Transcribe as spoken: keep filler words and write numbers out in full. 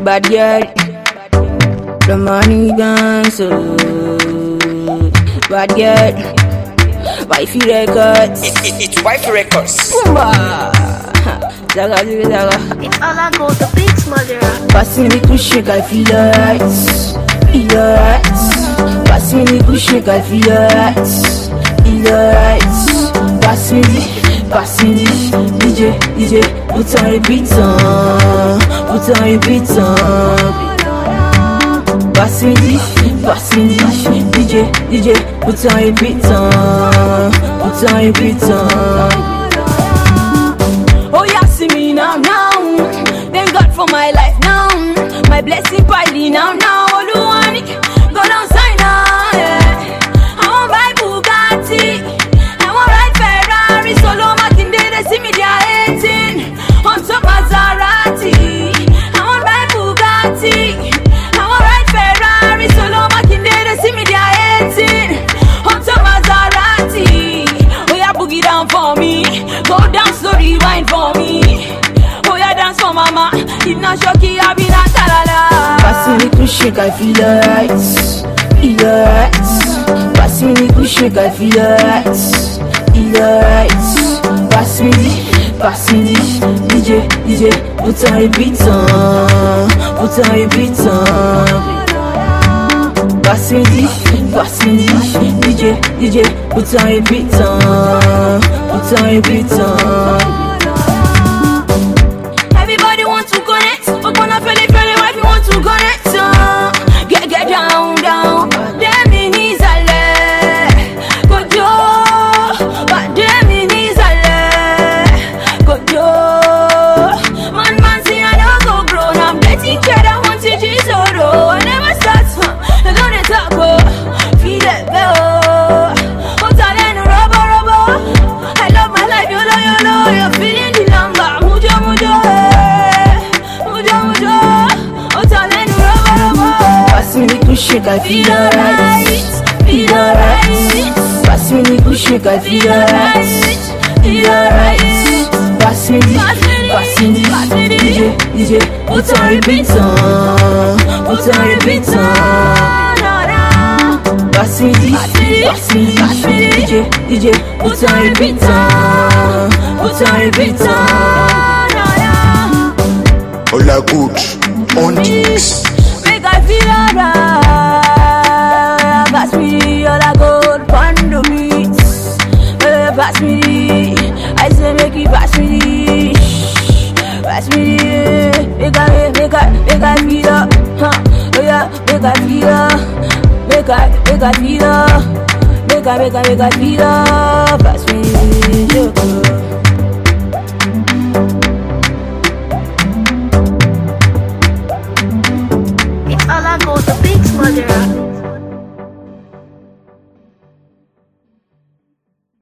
Bad girl, the money guns, oh. Bad girl, Wifey Records. It, it, it's Wifey Records. Boomba, zaga zaga zaga. It's all I go the beats, mother. Pass me the cushion, I feel alright, feel alright. Pass me the cushion, I feel alright, feel alright. Pass me the, pass me the D J, D J, put on repeat on, put on repeat on. Pass me the, pass me the D J, D J, put on repeat on, put on repeat on. Oh yeah, see me now, now. Thank God for my life now. My blessing piling now, now. All you want it, go down sign now. Yeah. I want buy Bugatti, I want ride Ferrari. Solo Makinde, they see me they are hating. On top Maserati, I want buy Bugatti, I want ride Ferrari. Solo Makinde, they see me they are hating. On top Maserati, oh yeah, boogie down for me, go down slow, rewind for me. Oh yeah, dance for mama, if not shocky, I be not talala. Pass me the cushion, I feel alright, feel alright. Pass me the cushion, I feel alright, feel alright. Pass me the, pass me the D J, D J, put on repeat on, put on repeat on. Pass me the, pass me the D J, D J, put on repeat on, put on repeat on. Everybody want to connect, but when I feel it, feel it, wife, you want to connect. Uh, get, get down, down. Them minis are there. Go do, but them minis are there. Go do. Man, man, see I don't go grown. I'm getting kid, I want to cheese oro. I never start, huh? I don't talk, oh. Feel it, oh. Oh, talent, rubber, rubber. I love my life, you know, you know. You're feeling the number. Mujo, mujo, pass me the cushion, I feel alright, feel alright. Pass me the cushion, I feel alright, feel alright. Pass me the, pass me the D J, D J, put on repeat on, put on repeat on. Pass me the, pass me the D J, D J, put on repeat on, put on repeat on. All are good on this. Make I feel alright. Pass me all I got on the beats. Pass me the, I say make it pass me the, pass me the. Make I, make I, make I feel up, huh? Oh yeah, make I feel up, make I, make I feel up, make I, make I, make I feel up. Pass me the.